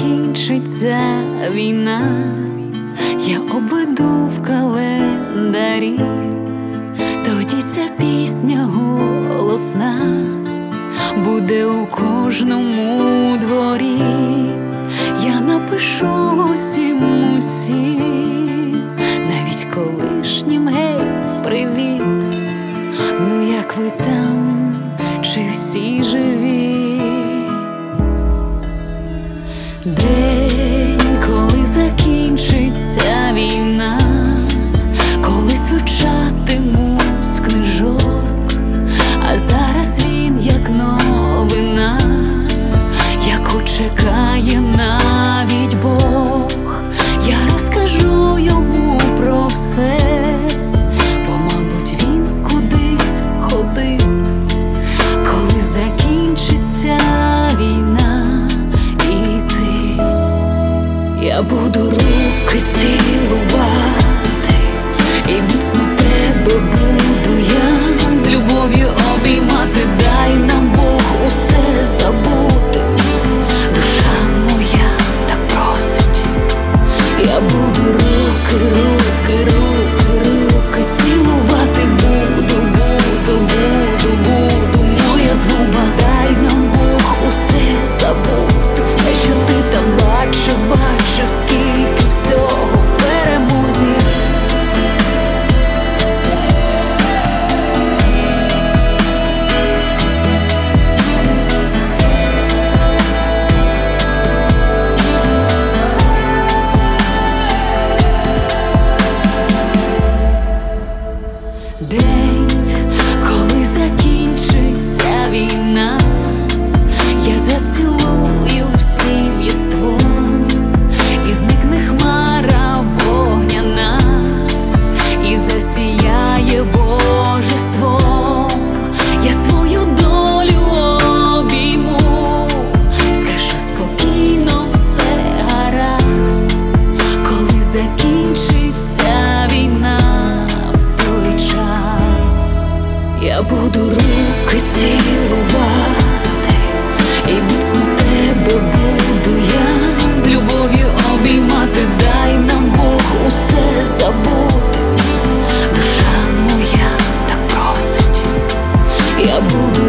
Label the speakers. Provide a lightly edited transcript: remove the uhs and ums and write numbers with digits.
Speaker 1: закінчиться війна, я обведу в календарі, тоді ця пісня голосна буде у кожному дворі. Я напишу усім, навіть колишнім: гей, привіт, ну як ви там, чи всі живі? День, коли закінчиться війна, коли звучатимуть з книжок, а зараз він як новина, яку чекає навіть Бог. Я розкажу йому про все, бо, мабуть, він кудись ходив, коли закінчиться війна. І ти, я буду руки цілувати, і міцно тебе буду я з любов'ю обіймати. Дай нам Бог усе забути, душа моя так просить. Я буду руки, руки, руки, руки цілувати, буду, моя згуба. Дай нам Бог усе забути, все, що ти там бачив, скільки всього в перемозі. День, коли закінчиться війна, я зацілую всім єством, і зникне хмара вогняна, і засіяє божеством. Я свою долю обійму, скажу спокійно, все гаразд, коли закінчиться війна. Я буду руки цілувати, і міцно тебе буду я з любов'ю обіймати. Дай нам Бог усе забути, душа моя так просить. Я буду